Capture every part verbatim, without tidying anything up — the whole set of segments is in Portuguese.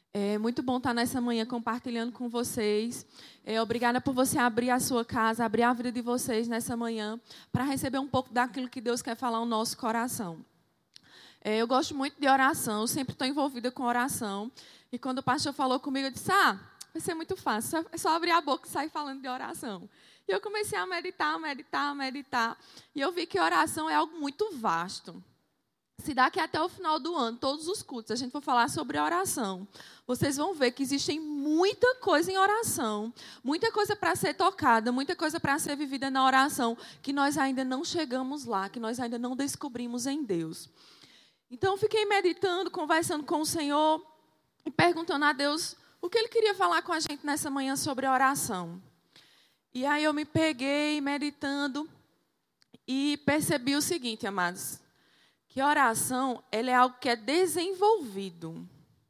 É muito bom estar nessa manhã compartilhando com vocês. É, obrigada por você abrir a sua casa, abrir a vida de vocês nessa manhã, para receber um pouco daquilo que Deus quer falar no nosso coração. É, eu gosto muito de oração, eu sempre estou envolvida com oração. E quando o pastor falou comigo, eu disse, ah, vai ser muito fácil, é só abrir a boca e sair falando de oração. E eu comecei a meditar, meditar, meditar. E eu vi que oração é algo muito vasto. Se daqui até o final do ano, todos os cultos, a gente for falar sobre oração, vocês vão ver que existe muita coisa em oração, muita coisa para ser tocada, muita coisa para ser vivida na oração, que nós ainda não chegamos lá, que nós ainda não descobrimos em Deus. Então, fiquei meditando, conversando com o Senhor e perguntando a Deus o que Ele queria falar com a gente nessa manhã sobre a oração. E aí eu me peguei meditando e percebi o seguinte, amados, que oração, ela é algo que é desenvolvido.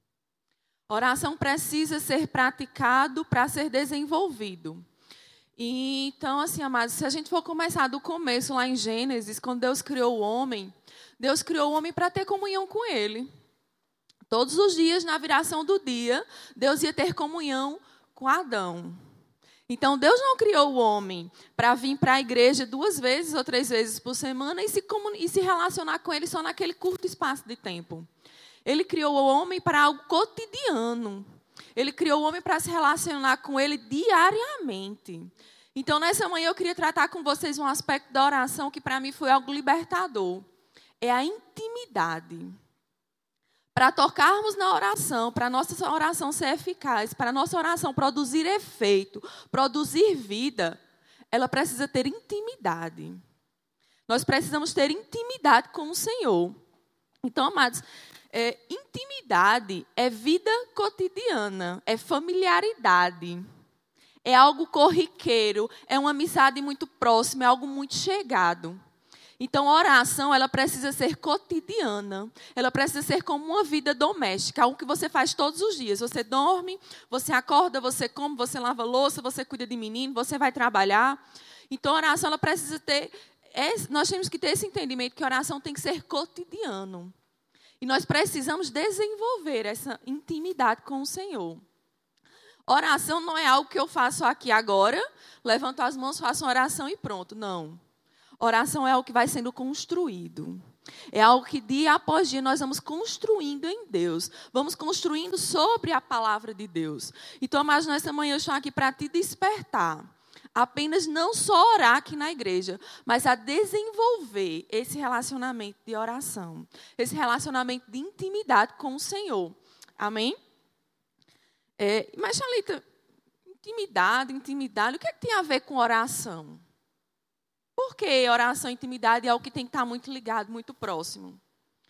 Oração precisa ser praticado para ser desenvolvido. E, então, assim, amados, se a gente for começar do começo, lá em Gênesis, quando Deus criou o homem, Deus criou o homem para ter comunhão com Ele. Todos os dias, na viração do dia, Deus ia ter comunhão com Adão. Então, Deus não criou o homem para vir para a igreja duas vezes ou três vezes por semana e se, e se relacionar com ele só naquele curto espaço de tempo. Ele criou o homem para algo cotidiano. Ele criou o homem para se relacionar com ele diariamente. Então, nessa manhã, eu queria tratar com vocês um aspecto da oração que, para mim, foi algo libertador. É a intimidade. Para tocarmos na oração, para a nossa oração ser eficaz, para a nossa oração produzir efeito, produzir vida, ela precisa ter intimidade. Nós precisamos ter intimidade com o Senhor. Então, amados, é, intimidade é vida cotidiana, é familiaridade, é algo corriqueiro, é uma amizade muito próxima, é algo muito chegado. Então, a oração, ela precisa ser cotidiana. Ela precisa ser como uma vida doméstica, algo que você faz todos os dias. Você dorme, você acorda, você come, você lava louça, você cuida de menino, você vai trabalhar. Então, a oração, ela precisa ter... Nós temos que ter esse entendimento que a oração tem que ser cotidiano. E nós precisamos desenvolver essa intimidade com o Senhor. Oração não é algo que eu faço aqui agora, levanto as mãos, faço uma oração e pronto. Não. Oração é algo que vai sendo construído. É algo que dia após dia nós vamos construindo em Deus. Vamos construindo sobre a palavra de Deus. Então, mas nessa manhã eu estou aqui para te despertar. Apenas não só orar aqui na igreja, mas a desenvolver esse relacionamento de oração. Esse relacionamento de intimidade com o Senhor. Amém? É, mas, Thalita, intimidade, intimidade, o que é que tem a ver com oração? Porque oração e intimidade é algo que tem que estar muito ligado, muito próximo.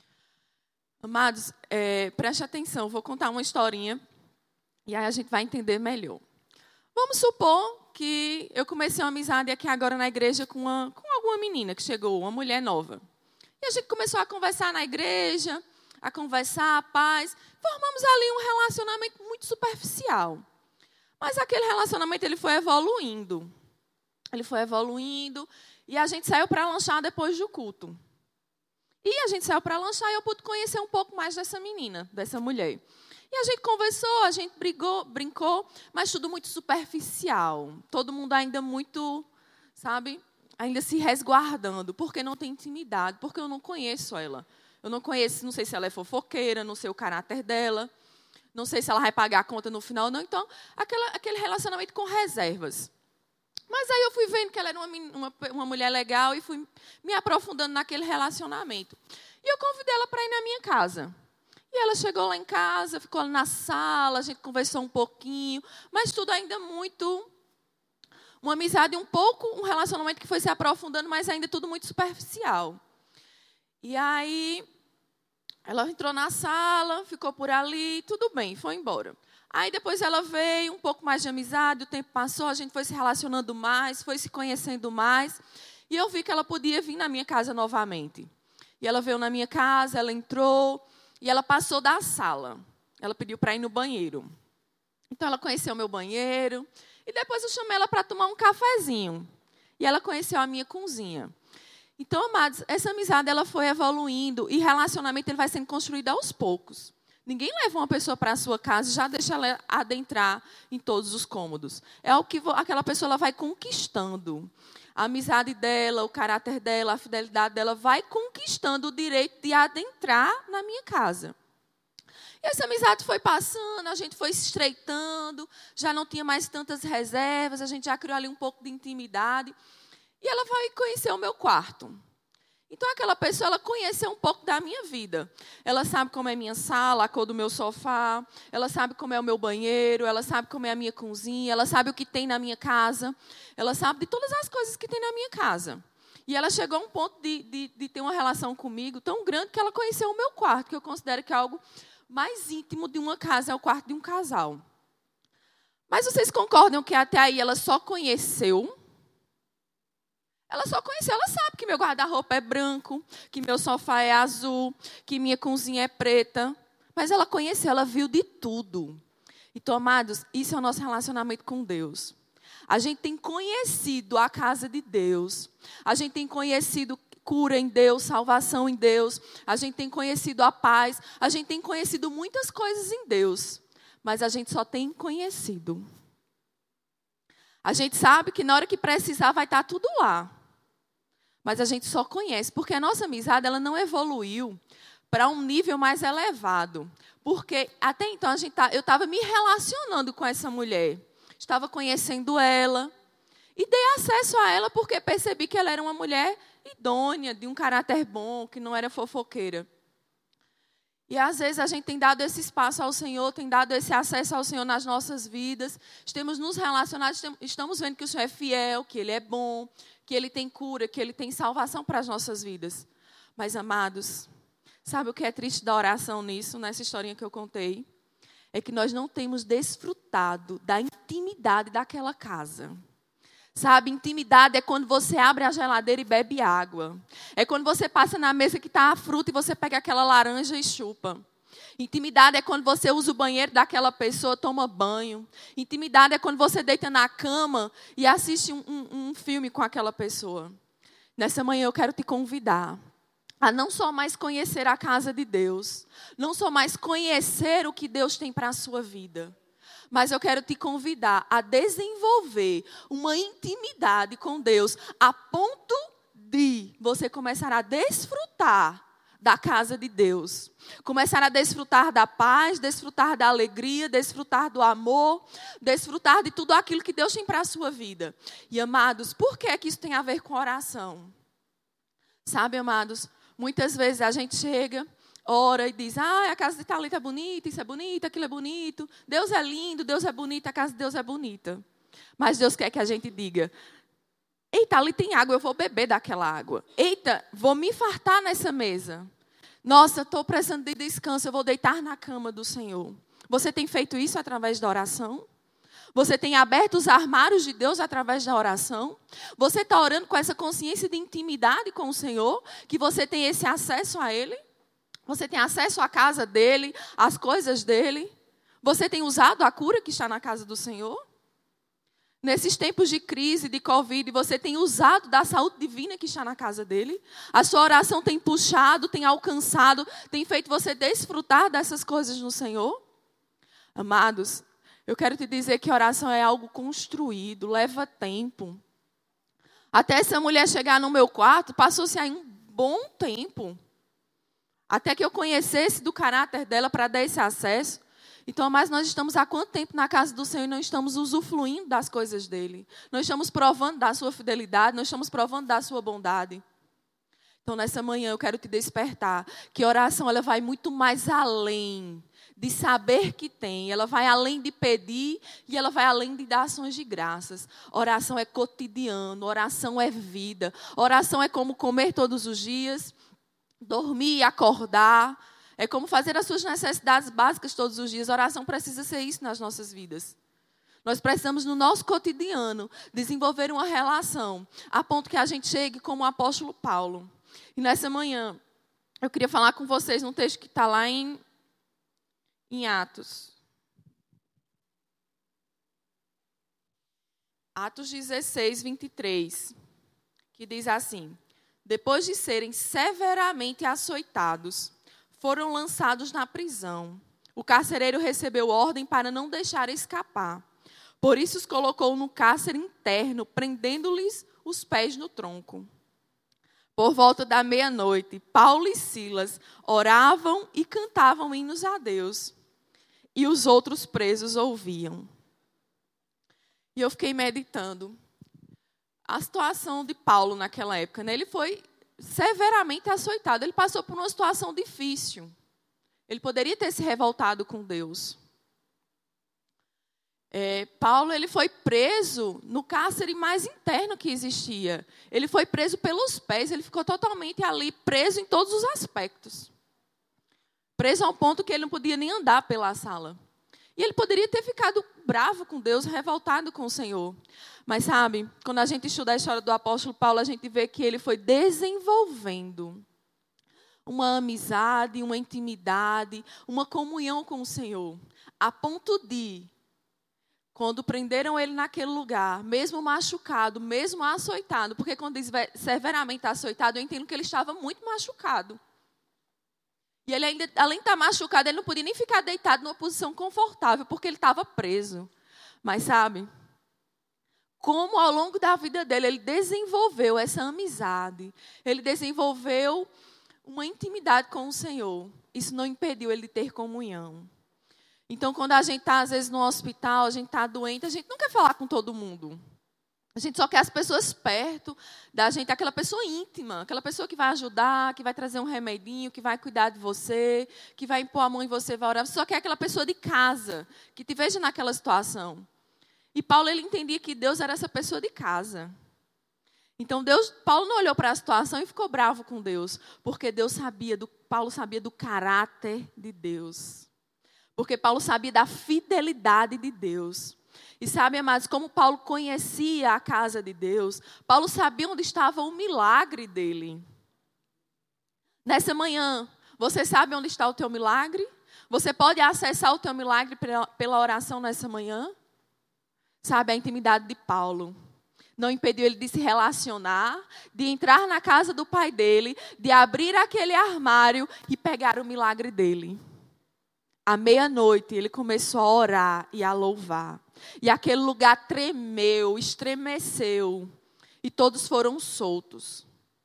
Amados, é, preste atenção, vou contar uma historinha e aí a gente vai entender melhor. Vamos supor que eu comecei uma amizade aqui agora na igreja com, uma, com alguma menina que chegou, uma mulher nova. E a gente começou a conversar na igreja, a conversar, a paz. Formamos ali um relacionamento muito superficial. Mas aquele relacionamento ele foi evoluindo. Ele foi evoluindo. E a gente saiu para lanchar depois do culto. E a gente saiu para lanchar e eu pude conhecer um pouco mais dessa menina, dessa mulher. E a gente conversou, a gente brigou, brincou, mas tudo muito superficial. Todo mundo ainda muito, sabe, ainda se resguardando, porque não tem intimidade, porque eu não conheço ela. Eu não conheço, não sei se ela é fofoqueira, não sei o caráter dela, não sei se ela vai pagar a conta no final ou não. Então, aquela, aquele relacionamento com reservas. Mas aí eu fui vendo que ela era uma, uma, uma mulher legal e fui me aprofundando naquele relacionamento. E eu convidei ela para ir na minha casa. E ela chegou lá em casa, ficou na sala, a gente conversou um pouquinho, mas tudo ainda muito... Uma amizade um pouco, um relacionamento que foi se aprofundando, mas ainda tudo muito superficial. E aí, ela entrou na sala, ficou por ali, tudo bem, foi embora. Aí depois ela veio, um pouco mais de amizade, o tempo passou, a gente foi se relacionando mais, foi se conhecendo mais. E eu vi que ela podia vir na minha casa novamente. E ela veio na minha casa, ela entrou e ela passou da sala. Ela pediu para ir no banheiro. Então ela conheceu o meu banheiro. E depois eu chamei ela para tomar um cafezinho. E ela conheceu a minha cozinha. Então, amados, essa amizade ela foi evoluindo e relacionamento ele vai sendo construído aos poucos. Ninguém leva uma pessoa para a sua casa e já deixa ela adentrar em todos os cômodos. É o que aquela pessoa ela vai conquistando. A amizade dela, o caráter dela, a fidelidade dela vai conquistando o direito de adentrar na minha casa. E essa amizade foi passando, a gente foi se estreitando, já não tinha mais tantas reservas, a gente já criou ali um pouco de intimidade. E ela vai conhecer o meu quarto. Então, aquela pessoa, ela conheceu um pouco da minha vida. Ela sabe como é a minha sala, a cor do meu sofá. Ela sabe como é o meu banheiro. Ela sabe como é a minha cozinha. Ela sabe o que tem na minha casa. Ela sabe de todas as coisas que tem na minha casa. E ela chegou a um ponto de, de, de ter uma relação comigo tão grande que ela conheceu o meu quarto, que eu considero que é algo mais íntimo de uma casa, é o quarto de um casal. Mas vocês concordam que até aí ela só conheceu? Ela só conheceu, ela sabe que meu guarda-roupa é branco, que meu sofá é azul, que minha cozinha é preta. Mas ela conheceu, ela viu de tudo. Então, amados, isso é o nosso relacionamento com Deus. A gente tem conhecido a casa de Deus. A gente tem conhecido cura em Deus, salvação em Deus. A gente tem conhecido a paz. A gente tem conhecido muitas coisas em Deus. Mas a gente só tem conhecido. A gente sabe que na hora que precisar vai estar tudo lá. Mas a gente só conhece, porque a nossa amizade ela não evoluiu para um nível mais elevado. Porque até então a gente tá, eu estava me relacionando com essa mulher. Estava conhecendo ela. E dei acesso a ela porque percebi que ela era uma mulher idônea, de um caráter bom, que não era fofoqueira. E às vezes a gente tem dado esse espaço ao Senhor, tem dado esse acesso ao Senhor nas nossas vidas. Estamos nos relacionando, estamos vendo que o Senhor é fiel, que Ele é bom, que Ele tem cura, que Ele tem salvação para as nossas vidas. Mas, amados, sabe o que é triste da oração nisso, nessa historinha que eu contei? É que nós não temos desfrutado da intimidade daquela casa. Sabe, intimidade é quando você abre a geladeira e bebe água. É quando você passa na mesa que está a fruta e você pega aquela laranja e chupa. Intimidade é quando você usa o banheiro daquela pessoa, toma banho. Intimidade é quando você deita na cama e assiste um, um, um filme com aquela pessoa. Nessa manhã eu quero te convidar a não só mais conhecer a casa de Deus, não só mais conhecer o que Deus tem para a sua vida, mas eu quero te convidar a desenvolver uma intimidade com Deus a ponto de você começar a desfrutar da casa de Deus. Começar a desfrutar da paz, desfrutar da alegria, desfrutar do amor, desfrutar de tudo aquilo que Deus tem para a sua vida. E, amados, por que é que isso tem a ver com oração? Sabe, amados, muitas vezes a gente chega, ora e diz, ah, a casa de Thalita é bonita, isso é bonito, aquilo é bonito. Deus é lindo, Deus é bonito, a casa de Deus é bonita. Mas Deus quer que a gente diga, eita, ali tem água, eu vou beber daquela água. Eita, vou me fartar nessa mesa. Nossa, estou precisando de descanso, eu vou deitar na cama do Senhor. Você tem feito isso através da oração? Você tem aberto os armários de Deus através da oração? Você está orando com essa consciência de intimidade com o Senhor? Que você tem esse acesso a Ele? Você tem acesso à casa dEle, às coisas dEle? Você tem usado a cura que está na casa do Senhor? Nesses tempos de crise, de Covid, você tem usado da saúde divina que está na casa dEle? A sua oração tem puxado, tem alcançado, tem feito você desfrutar dessas coisas no Senhor? Amados, eu quero te dizer que oração é algo construído, leva tempo. Até essa mulher chegar no meu quarto, passou-se aí um bom tempo. Até que eu conhecesse do caráter dela para dar esse acesso. Então, mas nós estamos há quanto tempo na casa do Senhor e não estamos usufruindo das coisas dEle? Nós estamos provando da sua fidelidade, nós estamos provando da sua bondade. Então, nessa manhã eu quero te despertar que a oração ela vai muito mais além de saber que tem. Ela vai além de pedir e ela vai além de dar ações de graças. Oração é cotidiano, oração é vida. Oração é como comer todos os dias, dormir e acordar. É como fazer as suas necessidades básicas todos os dias. A oração precisa ser isso nas nossas vidas. Nós precisamos, no nosso cotidiano, desenvolver uma relação, a ponto que a gente chegue como o apóstolo Paulo. E nessa manhã, eu queria falar com vocês num texto que está lá em, em Atos. Atos dezesseis, vinte e três, que diz assim: depois de serem severamente açoitados, foram lançados na prisão, O carcereiro recebeu ordem para não deixar escapar. Por isso os colocou no cárcere interno, prendendo-lhes os pés no tronco. Por volta da meia-noite, Paulo e Silas oravam e cantavam hinos a Deus. E os outros presos ouviam. E eu fiquei meditando a situação de Paulo naquela época, né? Ele foi severamente açoitado. Ele passou por uma situação difícil. Ele poderia ter se revoltado com Deus. É, Paulo ele foi preso no cárcere mais interno que existia. Ele foi preso pelos pés. Ele ficou totalmente ali, preso em todos os aspectos. Preso ao ponto que ele não podia nem andar pela sala. E ele poderia ter ficado bravo com Deus, revoltado com o Senhor. Mas sabe, quando a gente estuda a história do apóstolo Paulo, a gente vê que ele foi desenvolvendo uma amizade, uma intimidade, uma comunhão com o Senhor. A ponto de, quando prenderam ele naquele lugar, mesmo machucado, mesmo açoitado, porque quando diz severamente açoitado, eu entendo que ele estava muito machucado. E ele ainda, além de estar machucado, ele não podia nem ficar deitado numa posição confortável, porque ele estava preso. Mas sabe, como ao longo da vida dele, ele desenvolveu essa amizade, ele desenvolveu uma intimidade com o Senhor. Isso não impediu ele de ter comunhão. Então, quando a gente está, às vezes, no hospital, a gente está doente, a gente não quer falar com todo mundo. A gente só quer as pessoas perto da gente, aquela pessoa íntima, aquela pessoa que vai ajudar, que vai trazer um remedinho, que vai cuidar de você, que vai impor a mão em você, vai orar. Você só quer aquela pessoa de casa, que te veja naquela situação. E Paulo, ele entendia que Deus era essa pessoa de casa. Então, Deus, Paulo não olhou para a situação e ficou bravo com Deus, porque Deus sabia, do, Paulo sabia do caráter de Deus. Porque Paulo sabia da fidelidade de Deus. E sabe, amados, como Paulo conhecia a casa de Deus, Paulo sabia onde estava o milagre dele. Nessa manhã, você sabe onde está o teu milagre? Você pode acessar o teu milagre pela, pela oração nessa manhã? Sabe, a intimidade de Paulo não impediu ele de se relacionar, de entrar na casa do pai dele, de abrir aquele armário e pegar o milagre dele. À meia-noite, ele começou a orar e a louvar. E aquele lugar tremeu, estremeceu. E todos foram soltos.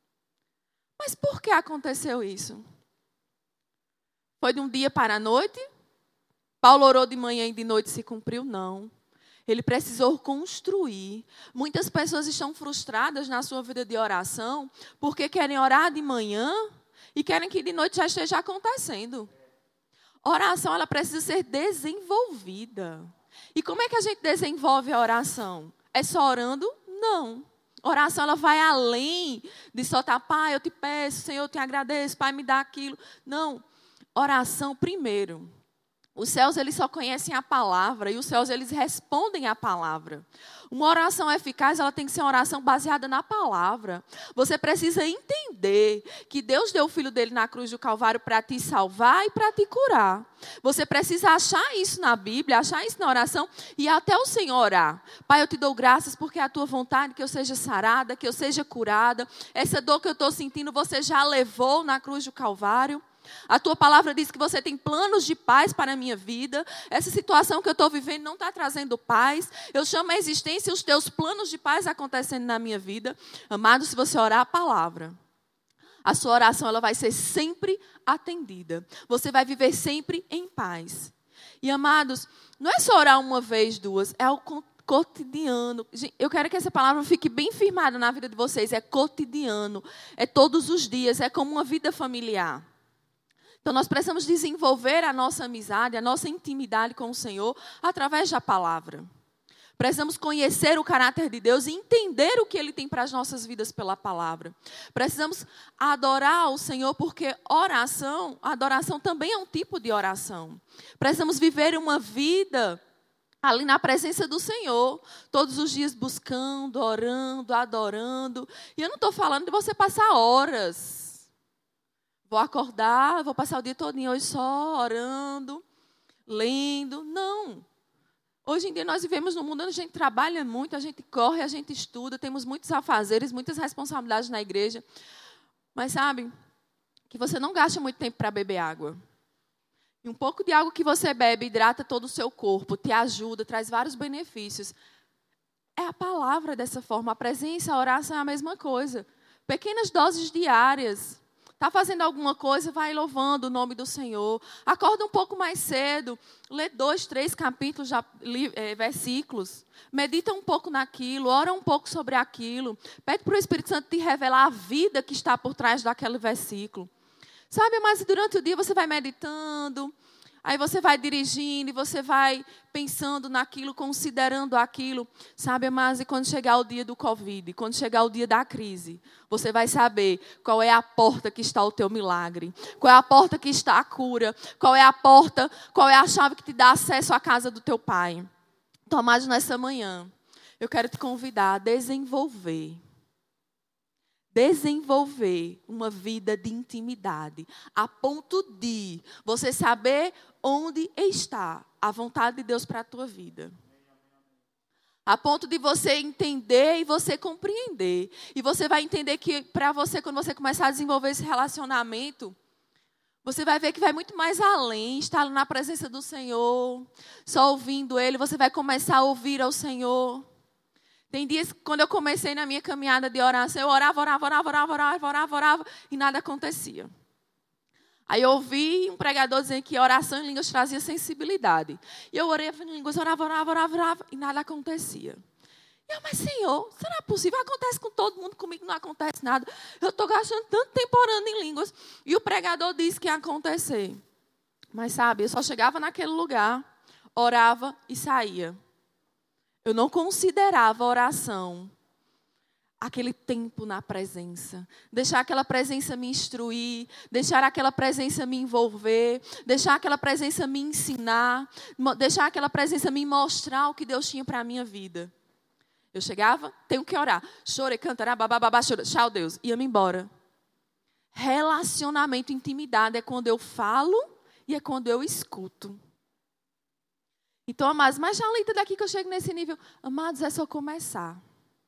Mas por que aconteceu isso? Foi de um dia para a noite? Paulo orou de manhã e de noite se cumpriu? Não. Ele precisou construir. Muitas pessoas estão frustradas na sua vida de oração porque querem orar de manhã e querem que de noite já esteja acontecendo. Oração, ela precisa ser desenvolvida. E como é que a gente desenvolve a oração? É só orando? Não. Oração, ela vai além de só estar, pai, eu te peço, Senhor, eu te agradeço, pai, me dá aquilo. Não. Oração, primeiro. Os céus, eles só conhecem a palavra e os céus, eles respondem à palavra. Uma oração eficaz, ela tem que ser uma oração baseada na palavra. Você precisa entender que Deus deu o Filho dele na cruz do Calvário para te salvar e para te curar. Você precisa achar isso na Bíblia, achar isso na oração e até o Senhor orar. Pai, eu te dou graças porque é a tua vontade que eu seja sarada, que eu seja curada. Essa dor que eu estou sentindo, você já levou na cruz do Calvário. A tua palavra diz que você tem planos de paz para a minha vida. Essa situação que eu estou vivendo não está trazendo paz. Eu chamo a existência os teus planos de paz acontecendo na minha vida. Amado, se você orar a palavra, a sua oração ela vai ser sempre atendida. Você vai viver sempre em paz. E amados, não é só orar uma vez, duas, é o cotidiano. Eu quero que essa palavra fique bem firmada na vida de vocês. É cotidiano, é todos os dias, é como uma vida familiar. Então, nós precisamos desenvolver a nossa amizade, a nossa intimidade com o Senhor através da palavra. Precisamos conhecer o caráter de Deus e entender o que Ele tem para as nossas vidas pela palavra. Precisamos adorar o Senhor porque oração, a adoração também é um tipo de oração. Precisamos viver uma vida ali na presença do Senhor, todos os dias buscando, orando, adorando. E eu não estou falando de você passar horas. Vou acordar, vou passar o dia todinho hoje só orando, lendo. Não. Hoje em dia nós vivemos num mundo onde a gente trabalha muito, a gente corre, a gente estuda, temos muitos afazeres, muitas responsabilidades na igreja. Mas sabe, que você não gasta muito tempo para beber água. E um pouco de água que você bebe hidrata todo o seu corpo, te ajuda, traz vários benefícios. É a palavra dessa forma. A presença, a oração é a mesma coisa. Pequenas doses diárias. Está fazendo alguma coisa, vai louvando o nome do Senhor. Acorda um pouco mais cedo. Lê dois, três capítulos, já, li, é, versículos. Medita um pouco naquilo. Ora um pouco sobre aquilo. Pede para o Espírito Santo te revelar a vida que está por trás daquele versículo. Sabe, mas durante o dia você vai meditando. Aí você vai dirigindo e você vai pensando naquilo, considerando aquilo. Sabe, mas e quando chegar o dia do Covid, quando chegar o dia da crise, você vai saber qual é a porta que está o teu milagre. Qual é a porta que está a cura. Qual é a porta, qual é a chave que te dá acesso à casa do teu pai. Então, amados, nessa manhã, eu quero te convidar a desenvolver. Desenvolver uma vida de intimidade, a ponto de você saber onde está a vontade de Deus para a tua vida. A ponto de você entender e você compreender. E você vai entender que para você, quando você começar a desenvolver esse relacionamento, você vai ver que vai muito mais além, estar na presença do Senhor, só ouvindo Ele, você vai começar a ouvir ao Senhor. Tem dias que quando eu comecei na minha caminhada de oração, eu orava, orava, orava, orava, orava, orava, orava, e nada acontecia. Aí eu ouvi um pregador dizendo que oração em línguas trazia sensibilidade. E eu orei em línguas, orava, orava, orava, orava, e nada acontecia. E eu, mas Senhor, será possível? Acontece com todo mundo, comigo não acontece nada. Eu estou gastando tanto tempo orando em línguas. E o pregador disse que ia acontecer. Mas sabe, eu só chegava naquele lugar, orava e saía. Eu não considerava a oração aquele tempo na presença. Deixar aquela presença me instruir, deixar aquela presença me envolver, deixar aquela presença me ensinar, deixar aquela presença me mostrar o que Deus tinha para a minha vida. Eu chegava, tenho que orar. Chorei, cantará, babá, chora. Tchau, Deus. Ia-me embora. Relacionamento, intimidade é quando eu falo e é quando eu escuto. Então, amados, mas já lita daqui que eu chego nesse nível. Amados, é só começar.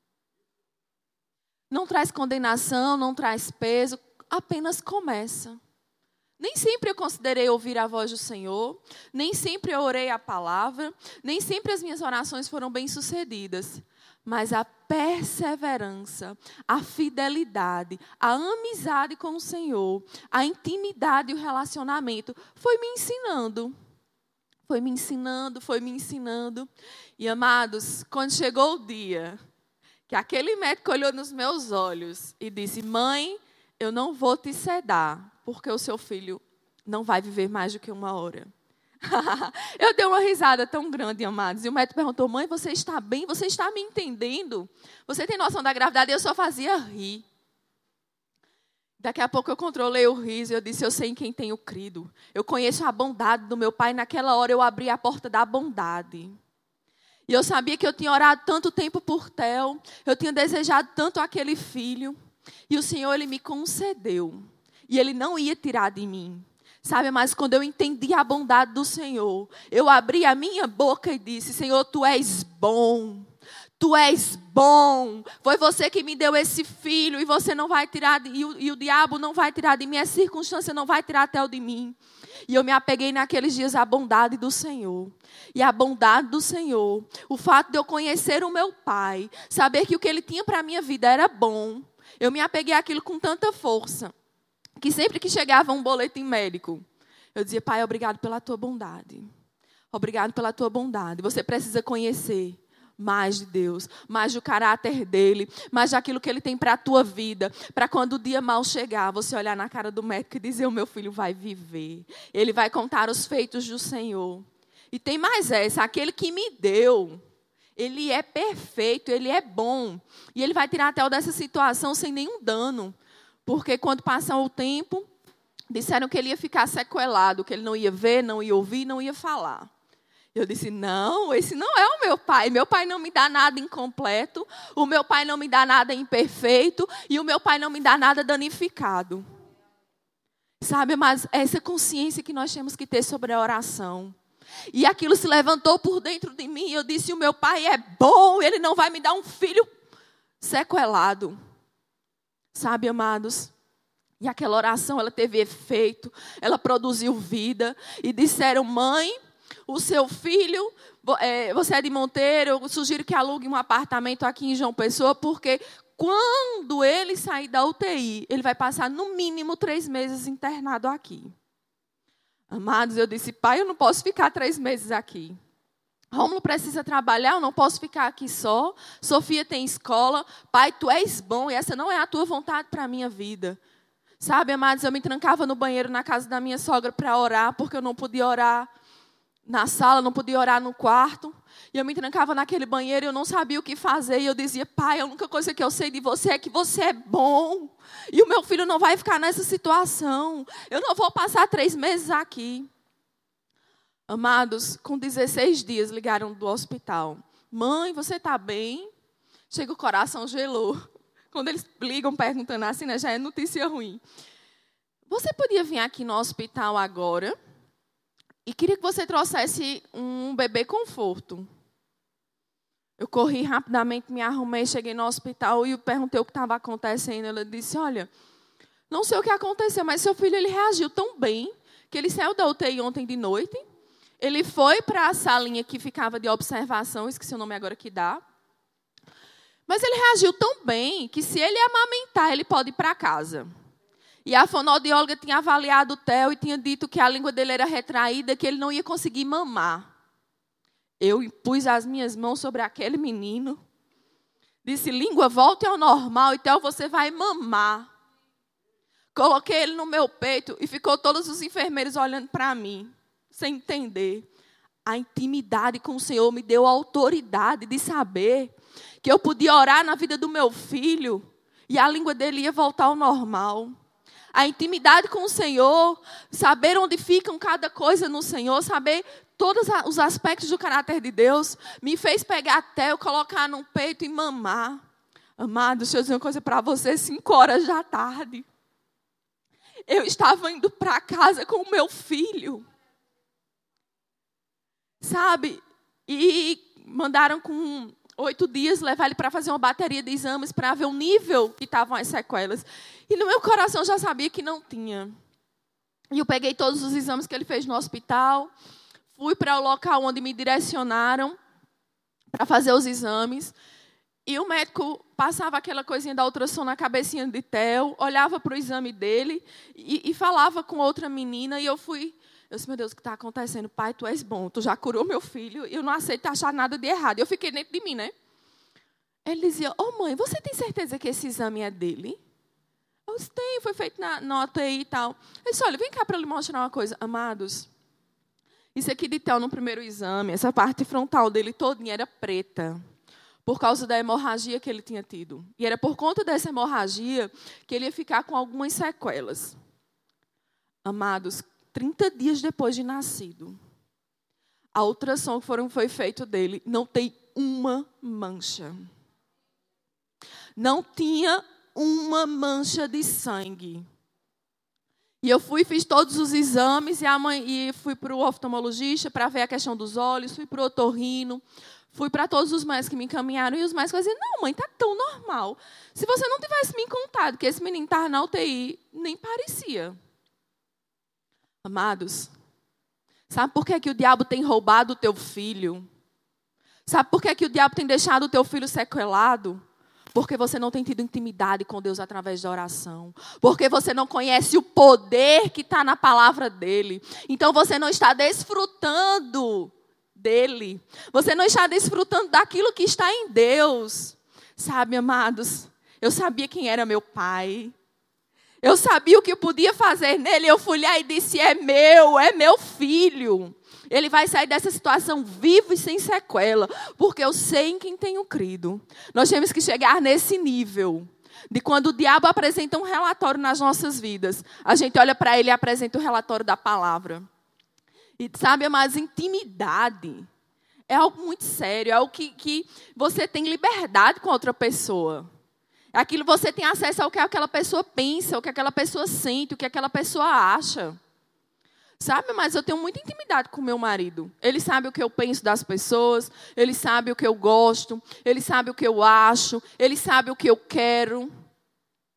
Não traz condenação, não traz peso, apenas começa. Nem sempre eu considerei ouvir a voz do Senhor, nem sempre eu orei a palavra, nem sempre as minhas orações foram bem-sucedidas. Mas a perseverança, a fidelidade, a amizade com o Senhor, a intimidade e o relacionamento foi me ensinando. Foi me ensinando, foi me ensinando. E, amados, quando chegou o dia que aquele médico olhou nos meus olhos e disse, mãe, eu não vou te sedar, porque o seu filho não vai viver mais do que uma hora. Eu dei uma risada tão grande, amados. E o médico perguntou, mãe, você está bem? Você está me entendendo? Você tem noção da gravidade? Eu só fazia rir. Daqui a pouco eu controlei o riso e eu disse, eu sei em quem tenho crido. Eu conheço a bondade do meu pai. Naquela hora eu abri a porta da bondade. E eu sabia que eu tinha orado tanto tempo por Theo. Eu tinha desejado tanto aquele filho. E o Senhor, Ele me concedeu. E Ele não ia tirar de mim. Sabe, mas quando eu entendi a bondade do Senhor, eu abri a minha boca e disse, Senhor, Tu és bom. Tu és bom, foi você que me deu esse filho e você não vai tirar, de, e, o, e o diabo não vai tirar de mim, a circunstância não vai tirar até o de mim. E eu me apeguei naqueles dias à bondade do Senhor. E a bondade do Senhor, o fato de eu conhecer o meu pai, saber que o que Ele tinha para a minha vida era bom, eu me apeguei àquilo com tanta força, que sempre que chegava um boletim médico, eu dizia, Pai, obrigado pela Tua bondade. Obrigado pela Tua bondade. Você precisa conhecer mais de Deus, mais do caráter dEle, mais daquilo que Ele tem para a tua vida, para quando o dia mal chegar, você olhar na cara do médico e dizer, o meu filho vai viver, ele vai contar os feitos do Senhor. E tem mais essa, aquele que me deu, Ele é perfeito, Ele é bom, e Ele vai tirar até dessa situação sem nenhum dano, porque quando passar o tempo, disseram que ele ia ficar sequelado, que ele não ia ver, não ia ouvir, não ia falar. Eu disse, não, esse não é o meu pai. Meu pai não me dá nada incompleto. O meu pai não me dá nada imperfeito. E o meu pai não me dá nada danificado. Sabe, mas essa consciência que nós temos que ter sobre a oração. E aquilo se levantou por dentro de mim. E eu disse, o meu pai é bom. Ele não vai me dar um filho sequelado. Sabe, amados, E aquela oração, ela teve efeito, ela produziu vida. E disseram, mãe, o seu filho, é, você é de Monteiro, eu sugiro que alugue um apartamento aqui em João Pessoa, porque quando ele sair da U T I, ele vai passar no mínimo três meses internado aqui. Amados, eu disse, pai, eu não posso ficar três meses aqui. Rômulo precisa trabalhar, eu não posso ficar aqui só. Sofia tem escola. Pai, tu és bom e essa não é a tua vontade para a minha vida. Sabe, amados, eu me trancava no banheiro na casa da minha sogra para orar, porque eu não podia orar na sala, não podia orar no quarto. E eu me trancava naquele banheiro e eu não sabia o que fazer. E eu dizia, pai, a única coisa que eu sei de você é que você é bom. E o meu filho não vai ficar nessa situação. Eu não vou passar três meses aqui. Amados, com dezesseis dias ligaram do hospital. Mãe, você está bem? Chega, o coração gelou. Quando eles ligam perguntando assim, né, já é notícia ruim. Você podia vir aqui no hospital agora e queria que você trouxesse um bebê conforto. Eu corri rapidamente, me arrumei, cheguei no hospital e perguntei o que estava acontecendo. Ela disse, olha, não sei o que aconteceu, mas seu filho ele reagiu tão bem que ele saiu da U T I ontem de noite. Ele foi para a salinha que ficava de observação, esqueci o nome agora que dá. Mas ele reagiu tão bem que se ele amamentar, ele pode ir para casa. E a fonoaudióloga tinha avaliado o Theo e tinha dito que a língua dele era retraída, que ele não ia conseguir mamar. Eu pus as minhas mãos sobre aquele menino. Disse, língua, volte ao normal e Theo, você vai mamar. Coloquei ele no meu peito e ficou todos os enfermeiros olhando para mim, sem entender. A intimidade com o Senhor me deu a autoridade de saber que eu podia orar na vida do meu filho e a língua dele ia voltar ao normal. A intimidade com o Senhor, saber onde ficam cada coisa no Senhor, saber todos os aspectos do caráter de Deus, me fez pegar até eu colocar no peito e mamar. Amado, deixa eu dizer uma coisa para você, cinco horas da tarde. Eu estava indo para casa com o meu filho. Sabe? E mandaram com oito dias levar ele para fazer uma bateria de exames para ver o nível que estavam as sequelas. E no meu coração eu já sabia que não tinha. E eu peguei todos os exames que ele fez no hospital, fui para o local onde me direcionaram para fazer os exames. E o médico passava aquela coisinha da ultrassom na cabecinha de Theo, olhava para o exame dele e, e falava com outra menina. E eu fui... Eu disse, meu Deus, o que está acontecendo? Pai, tu és bom, tu já curou meu filho e eu não aceito achar nada de errado. Eu fiquei dentro de mim, né? Ele dizia, ô oh, mãe, você tem certeza que esse exame é dele? Eu disse, tem, foi feito na, na U T I e tal. Ele disse, olha, vem cá para lhe mostrar uma coisa. Amados, isso aqui de Theo no primeiro exame, essa parte frontal dele todinha era preta, por causa da hemorragia que ele tinha tido. E era por conta dessa hemorragia que ele ia ficar com algumas sequelas. Amados, trinta dias depois de nascido, a ultrassom que foram, foi feito dele não tem uma mancha. Não tinha uma mancha de sangue. E eu fui, fiz todos os exames e, a mãe, e fui para o oftalmologista para ver a questão dos olhos, fui para o otorrino, fui para todos os médicos que me encaminharam e os médicos diziam, não, mãe, está tão normal. Se você não tivesse me contado que esse menino estava na U T I, nem parecia. Amados, sabe por que, que o diabo tem roubado o teu filho? Sabe por que, que o diabo tem deixado o teu filho sequelado? Porque você não tem tido intimidade com Deus através da oração. Porque você não conhece o poder que está na palavra dele. Então você não está desfrutando dele. Você não está desfrutando daquilo que está em Deus. Sabe, amados, eu sabia quem era meu pai. Eu sabia o que eu podia fazer nele. Eu fui lá e disse, é meu, é meu filho. Ele vai sair dessa situação vivo e sem sequela. Porque eu sei em quem tenho crido. Nós temos que chegar nesse nível. De quando o diabo apresenta um relatório nas nossas vidas. A gente olha para ele e apresenta o relatório da palavra. E sabe, mas intimidade é algo muito sério. É algo que, que você tem liberdade com outra pessoa. Aquilo você tem acesso ao que aquela pessoa pensa, o que aquela pessoa sente, o que aquela pessoa acha. Sabe, mas eu tenho muita intimidade com meu marido. Ele sabe o que eu penso das pessoas, ele sabe o que eu gosto, ele sabe o que eu acho, ele sabe o que eu quero.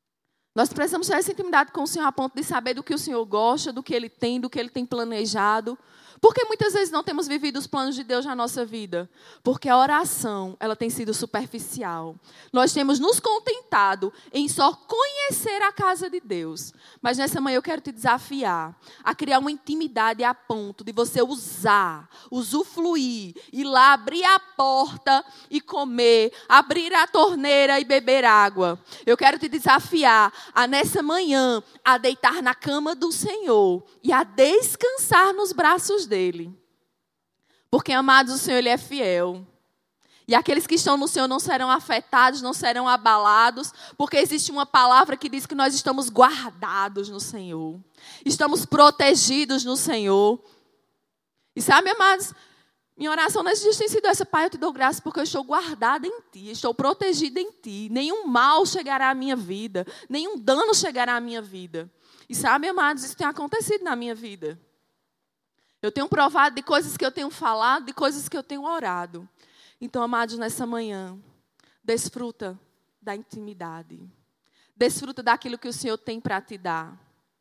Nós precisamos ter essa intimidade com o Senhor a ponto de saber do que o Senhor gosta, do que Ele tem, do que Ele tem planejado. Porque muitas vezes não temos vivido os planos de Deus na nossa vida? Porque a oração, ela tem sido superficial. Nós temos nos contentado em só conhecer a casa de Deus. Mas nessa manhã eu quero te desafiar a criar uma intimidade a ponto de você usar, usufruir, ir lá abrir a porta e comer, abrir a torneira e beber água. Eu quero te desafiar a nessa manhã a deitar na cama do Senhor e a descansar nos braços dele. Porque, amados, o Senhor, Ele é fiel. E aqueles que estão no Senhor não serão afetados, não serão abalados, porque existe uma palavra que diz que nós estamos guardados no Senhor. Estamos protegidos no Senhor. E sabe, amados, minha oração nesses dias tem sido essa: Pai, eu te dou graça porque eu estou guardada em Ti, estou protegida em Ti. Nenhum mal chegará à minha vida, nenhum dano chegará à minha vida. E sabe, amados, isso tem acontecido na minha vida. Eu tenho provado de coisas que eu tenho falado, de coisas que eu tenho orado. Então, amados, nessa manhã, desfruta da intimidade. Desfruta daquilo que o Senhor tem para te dar.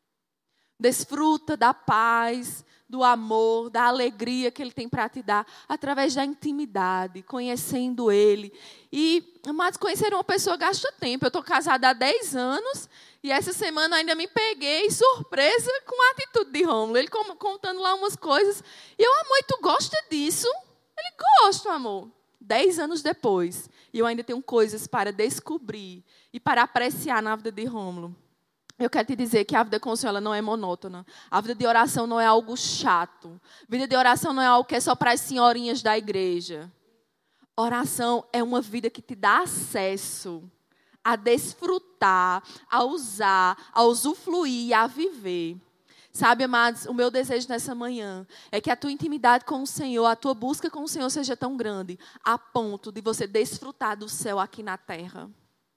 Desfruta da paz, do amor, da alegria que Ele tem para te dar, através da intimidade, conhecendo Ele. E, amados, conhecer uma pessoa gasta tempo. Eu estou casada há dez anos e essa semana ainda me peguei surpresa com a atitude de Rômulo. Ele contando lá umas coisas. E eu, amor, e tu gosta disso? Ele gosta, amor. Dez anos depois, e eu ainda tenho coisas para descobrir e para apreciar na vida de Rômulo. Eu quero te dizer que a vida com o Senhor ela não é monótona. A vida de oração não é algo chato. A vida de oração não é algo que é só para as senhorinhas da igreja. Oração é uma vida que te dá acesso a desfrutar, a usar, a usufruir e a viver. Sabe, amados, o meu desejo nessa manhã é que a tua intimidade com o Senhor, a tua busca com o Senhor seja tão grande, a ponto de você desfrutar do céu aqui na terra.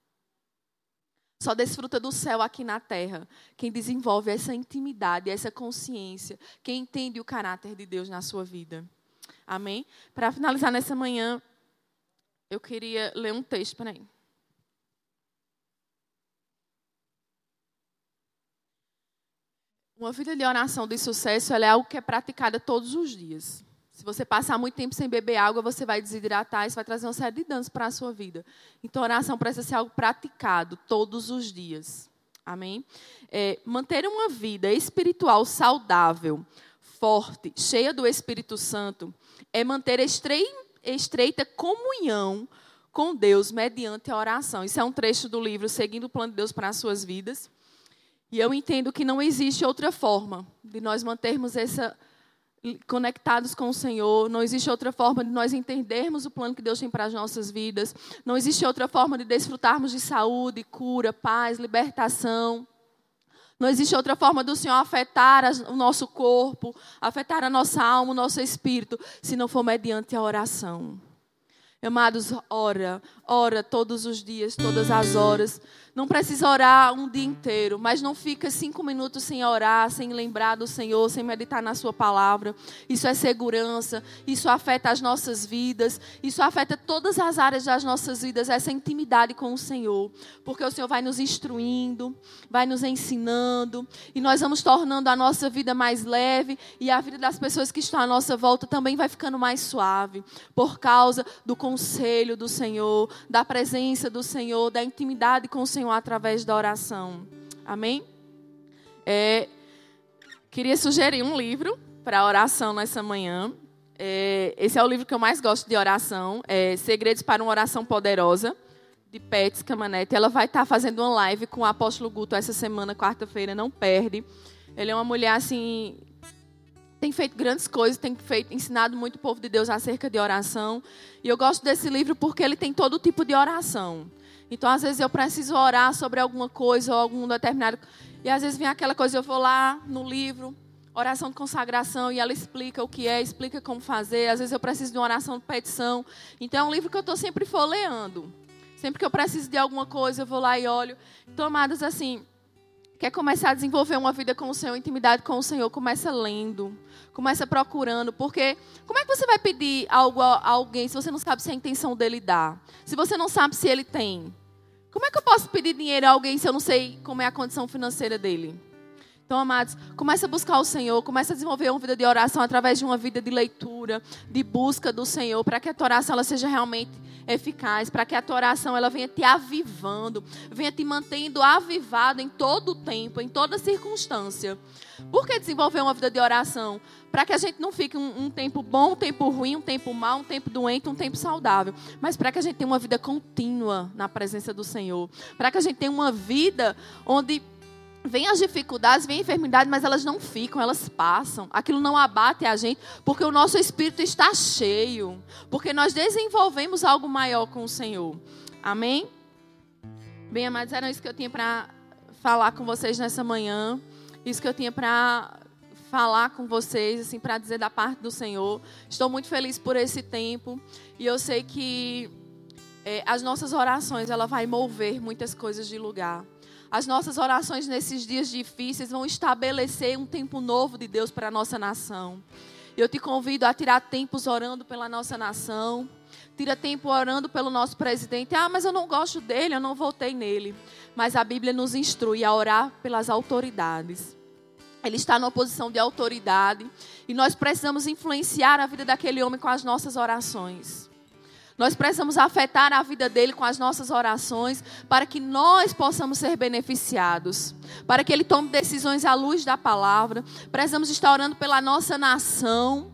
Só desfruta do céu aqui na terra quem desenvolve essa intimidade, essa consciência, quem entende o caráter de Deus na sua vida. Amém? Para finalizar nessa manhã, eu queria ler um texto, peraí. Uma vida de oração de sucesso ela é algo que é praticada todos os dias. Se você passar muito tempo sem beber água, você vai desidratar, isso vai trazer uma série de danos para a sua vida. Então, a oração precisa ser algo praticado todos os dias. Amém? É, manter uma vida espiritual saudável, forte, cheia do Espírito Santo, é manter estrei, estreita comunhão com Deus mediante a oração. Isso é um trecho do livro Seguindo o Plano de Deus para as Suas Vidas. E eu entendo que não existe outra forma de nós mantermos essa conectados com o Senhor. Não existe outra forma de nós entendermos o plano que Deus tem para as nossas vidas. Não existe outra forma de desfrutarmos de saúde, cura, paz, libertação. Não existe outra forma do Senhor afetar o nosso corpo, afetar a nossa alma, o nosso espírito, se não for mediante a oração. Amados, ora, ora todos os dias, todas as horas. Não precisa orar um dia inteiro, mas não fica cinco minutos sem orar, sem lembrar do Senhor, sem meditar na sua palavra. Isso é segurança, isso afeta as nossas vidas, isso afeta todas as áreas das nossas vidas, essa intimidade com o Senhor. Porque o Senhor vai nos instruindo, vai nos ensinando, e nós vamos tornando a nossa vida mais leve, e a vida das pessoas que estão à nossa volta também vai ficando mais suave, por causa do conselho do Senhor, da presença do Senhor, da intimidade com o Senhor através da oração. Amém? É, queria sugerir um livro para oração nessa manhã. É, esse é o livro que eu mais gosto de oração. É Segredos para uma Oração Poderosa, de Pets Camanete. Ela vai estar fazendo uma live com o apóstolo Guto essa semana, quarta-feira, não perde. Ele é uma mulher assim... tem feito grandes coisas, tem feito, ensinado muito o povo de Deus acerca de oração. E eu gosto desse livro porque ele tem todo tipo de oração. Então, às vezes, eu preciso orar sobre alguma coisa ou algum determinado... E, às vezes, vem aquela coisa, eu vou lá no livro, oração de consagração, e ela explica o que é, explica como fazer. Às vezes, eu preciso de uma oração de petição. Então, é um livro que eu estou sempre folheando. Sempre que eu preciso de alguma coisa, eu vou lá e olho. Então, amados, assim... Quer começar a desenvolver uma vida com o Senhor, intimidade com o Senhor, começa lendo, começa procurando, porque como é que você vai pedir algo a alguém se você não sabe se a intenção dele dá? Se você não sabe se ele tem? Como é que eu posso pedir dinheiro a alguém se eu não sei como é a condição financeira dele? Então, amados, comece a buscar o Senhor, comece a desenvolver uma vida de oração através de uma vida de leitura, de busca do Senhor, para que a tua oração ela seja realmente eficaz, para que a tua oração ela venha te avivando, venha te mantendo avivado em todo o tempo, em toda circunstância. Por que desenvolver uma vida de oração? Para que a gente não fique um, um tempo bom, um tempo ruim, um tempo mau, um tempo doente, um tempo saudável. Mas para que a gente tenha uma vida contínua na presença do Senhor. Para que a gente tenha uma vida onde vem as dificuldades, vem a enfermidade, mas elas não ficam, elas passam. Aquilo não abate a gente, porque o nosso espírito está cheio. Porque nós desenvolvemos algo maior com o Senhor. Amém? Bem, amados, era isso que eu tinha para falar com vocês nessa manhã. Isso que eu tinha para falar com vocês, assim, para dizer da parte do Senhor. Estou muito feliz por esse tempo. E eu sei que é, as nossas orações, ela vai mover muitas coisas de lugar. As nossas orações nesses dias difíceis vão estabelecer um tempo novo de Deus para a nossa nação. Eu te convido a tirar tempos orando pela nossa nação. Tira tempo orando pelo nosso presidente. Ah, mas eu não gosto dele, eu não votei nele. Mas a Bíblia nos instrui a orar pelas autoridades. Ele está numa posição de autoridade. E nós precisamos influenciar a vida daquele homem com as nossas orações. Nós precisamos afetar a vida dele com as nossas orações para que nós possamos ser beneficiados. Para que ele tome decisões à luz da palavra. Precisamos estar orando pela nossa nação.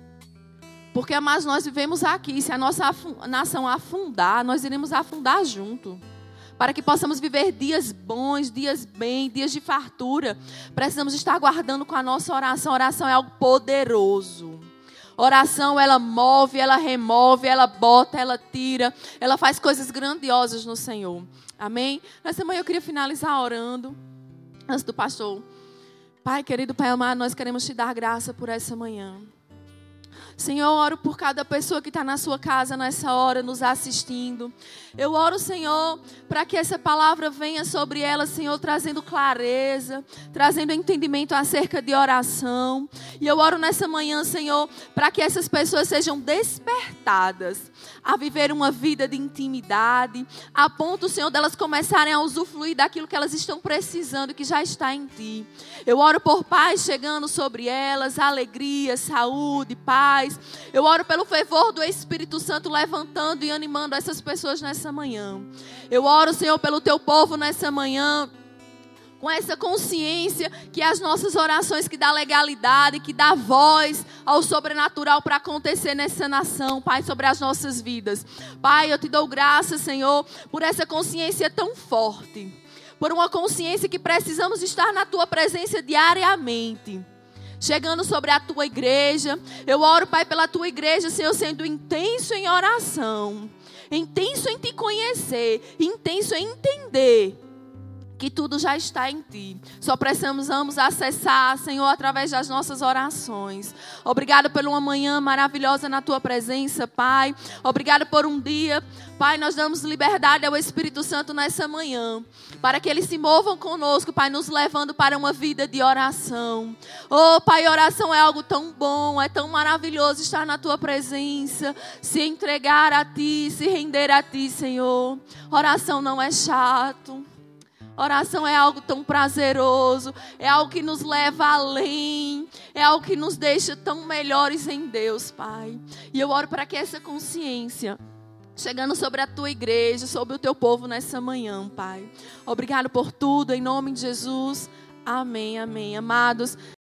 Porque, amados, nós vivemos aqui. Se a nossa nação afundar, nós iremos afundar junto. Para que possamos viver dias bons, dias bem, dias de fartura. Precisamos estar guardando com a nossa oração. A oração é algo poderoso. Oração, ela move, ela remove, ela bota, ela tira. Ela faz coisas grandiosas no Senhor. Amém? Nessa manhã eu queria finalizar orando. Antes do pastor. Pai querido, Pai amado, nós queremos te dar graça por essa manhã. Senhor, eu oro por cada pessoa que está na sua casa nessa hora, nos assistindo. Eu oro, Senhor, para que essa palavra venha sobre ela, Senhor, trazendo clareza, trazendo entendimento acerca de oração. E eu oro nessa manhã, Senhor, para que essas pessoas sejam despertadas a viver uma vida de intimidade, a ponto, Senhor, delas começarem a usufruir daquilo que elas estão precisando, que já está em Ti. Eu oro por paz chegando sobre elas, alegria, saúde, paz. Eu oro pelo fervor do Espírito Santo levantando e animando essas pessoas nessa manhã. Eu oro, Senhor, pelo Teu povo nessa manhã, com essa consciência que as nossas orações que dá legalidade, que dá voz ao sobrenatural para acontecer nessa nação, Pai, sobre as nossas vidas. Pai, eu te dou graças, Senhor, por essa consciência tão forte, por uma consciência que precisamos estar na Tua presença diariamente. Chegando sobre a Tua igreja. Eu oro, Pai, pela Tua igreja, Senhor, sendo intenso em oração, intenso em Te conhecer, intenso em entender que tudo já está em Ti. Só precisamos acessar, Senhor, através das nossas orações. Obrigado por uma manhã maravilhosa na Tua presença, Pai. Obrigado por um dia. Pai, nós damos liberdade ao Espírito Santo nessa manhã, para que Ele se mova conosco, Pai, nos levando para uma vida de oração. Oh, Pai, oração é algo tão bom, é tão maravilhoso estar na Tua presença, se entregar a Ti, se render a Ti, Senhor. Oração não é chato. Oração é algo tão prazeroso, é algo que nos leva além, é algo que nos deixa tão melhores em Deus, Pai. E eu oro para que essa consciência, chegando sobre a Tua igreja, sobre o Teu povo nessa manhã, Pai. Obrigado por tudo, em nome de Jesus. Amém, amém. Amados,